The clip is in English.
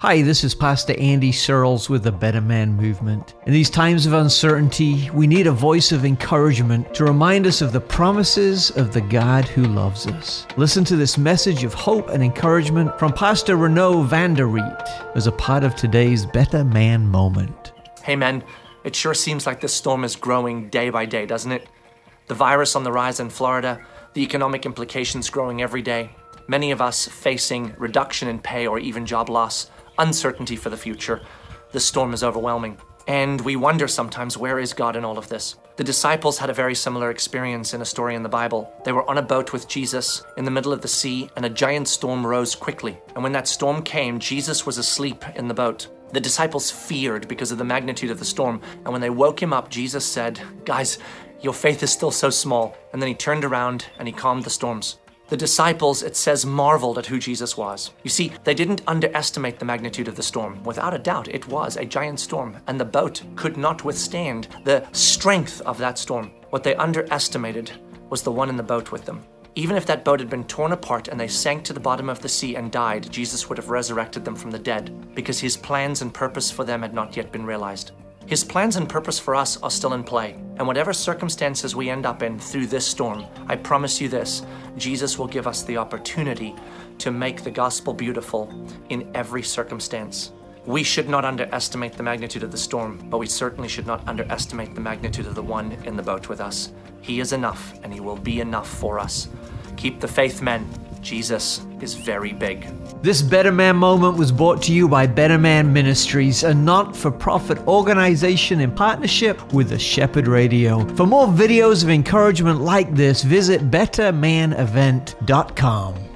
Hi, this is Pastor Andy Searles with the Better Man Movement. In these times of uncertainty, we need a voice of encouragement to remind us of the promises of the God who loves us. Listen to this message of hope and encouragement from Pastor Renaud van der Riet as a part of today's Better Man Moment. Hey men, it sure seems like this storm is growing day by day, doesn't it? The virus on the rise in Florida, the economic implications growing every day, many of us facing reduction in pay or even job loss, uncertainty for the future. The storm is overwhelming. And we wonder sometimes, where is God in all of this? The disciples had a very similar experience in a story in the Bible. They were on a boat with Jesus in the middle of the sea, and a giant storm rose quickly. And when that storm came, Jesus was asleep in the boat. The disciples feared because of the magnitude of the storm. And when they woke him up, Jesus said, "Guys, your faith is still so small." And then he turned around and he calmed the storms. The disciples, it says, marveled at who Jesus was. You see, they didn't underestimate the magnitude of the storm. Without a doubt, it was a giant storm, and the boat could not withstand the strength of that storm. What they underestimated was the one in the boat with them. Even if that boat had been torn apart and they sank to the bottom of the sea and died, Jesus would have resurrected them from the dead, because his plans and purpose for them had not yet been realized. His plans and purpose for us are still in play, and whatever circumstances we end up in through this storm, I promise you this, Jesus will give us the opportunity to make the gospel beautiful in every circumstance. We should not underestimate the magnitude of the storm, but we certainly should not underestimate the magnitude of the one in the boat with us. He is enough, and he will be enough for us. Keep the faith, men. Jesus is very big. This Better Man Moment was brought to you by Better Man Ministries, a not-for-profit organization in partnership with the Shepherd Radio. For more videos of encouragement like this, visit bettermanevent.com.